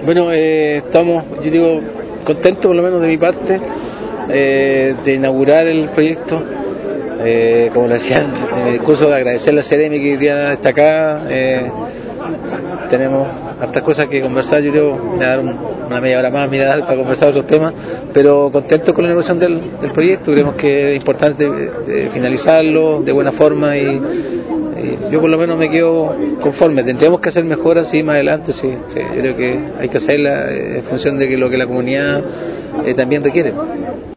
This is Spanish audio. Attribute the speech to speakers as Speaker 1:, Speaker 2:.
Speaker 1: Bueno, estamos, yo digo, contentos por lo menos de mi parte de inaugurar el proyecto. Como lo decía en mi discurso, de agradecer a la Seremi que hoy día está acá. Tenemos hartas cosas que conversar, yo creo, me voy a dar una media hora más para conversar otros temas, pero contentos con la inauguración del proyecto. Creemos que es importante finalizarlo de buena forma y yo por lo menos me quedo conforme. Tendremos que hacer mejoras sí, más adelante, sí, yo creo que hay que hacerla en función de lo que la comunidad también requiere.